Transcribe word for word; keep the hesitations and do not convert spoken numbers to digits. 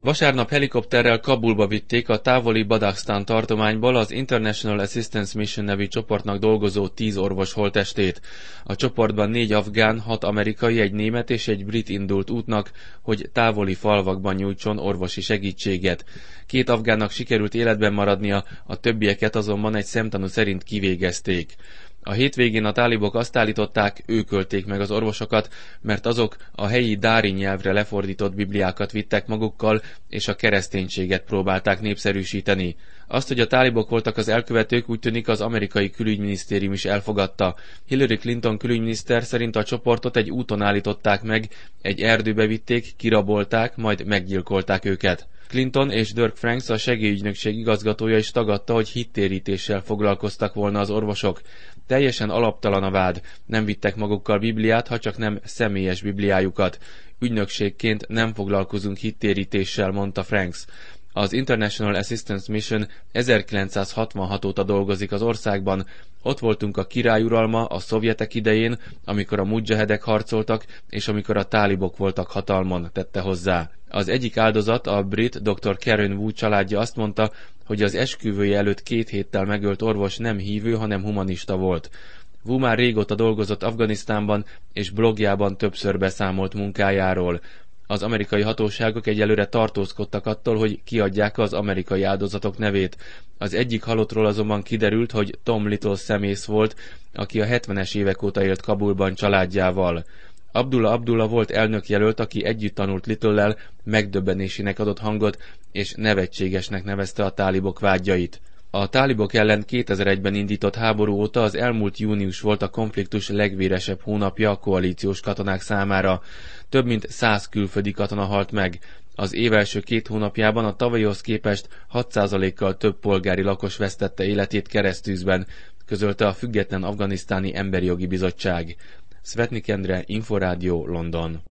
Vasárnap helikopterrel Kabulba vitték a távoli Badakhsztán tartományból az International Assistance Mission nevű csoportnak dolgozó tíz orvos holttestét. A csoportban négy afgán, hat amerikai, egy német és egy brit indult útnak, hogy távoli falvakban nyújtson orvosi segítséget. Két afgánnak sikerült életben maradnia, a többieket azonban egy szemtanú szerint kivégezték. A hétvégén a tálibok azt állították, ők ölték meg az orvosokat, mert azok a helyi dári nyelvre lefordított bibliákat vittek magukkal, és a kereszténységet próbálták népszerűsíteni. Azt, hogy a tálibok voltak az elkövetők, úgy tűnik az amerikai külügyminisztérium is elfogadta. Hillary Clinton külügyminiszter szerint a csoportot egy úton állították meg, egy erdőbe vitték, kirabolták, majd meggyilkolták őket. Clinton és Dirk Franks, a segélyügynökség igazgatója is tagadta, hogy hittérítéssel foglalkoztak volna az orvosok. Teljesen alaptalan a vád, nem vittek magukkal Bibliát, ha csak nem személyes Bibliájukat. Ügynökségként nem foglalkozunk hittérítéssel, mondta Franks. Az International Assistance Mission ezerkilencszázhatvanhat óta dolgozik az országban. Ott voltunk a királyuralma, a szovjetek idején, amikor a mudzsahedek harcoltak, és amikor a tálibok voltak hatalmon, tette hozzá. Az egyik áldozat, a brit doktor Karen Wu családja azt mondta, hogy az esküvője előtt két héttel megölt orvos nem hívő, hanem humanista volt. Wu már régóta dolgozott Afganisztánban, és blogjában többször beszámolt munkájáról. Az amerikai hatóságok egyelőre tartózkodtak attól, hogy kiadják az amerikai áldozatok nevét. Az egyik halottról azonban kiderült, hogy Tom Little szemész volt, aki a hetvenes évek óta élt Kabulban családjával. Abdullah Abdullah volt elnökjelölt, aki együtt tanult Little-lel, megdöbbenésének adott hangot, és nevetségesnek nevezte a tálibok vádjait. A tálibok ellen kétezer-egyben indított háború óta az elmúlt június volt a konfliktus legvéresebb hónapja a koalíciós katonák számára. Több mint száz külföldi katona halt meg. Az év első két hónapjában a tavalyihoz képest hat százalékkal több polgári lakos vesztette életét keresztűzben, közölte a független afganisztáni emberi jogi bizottság. Szvetnik Endre, Inforádió, London.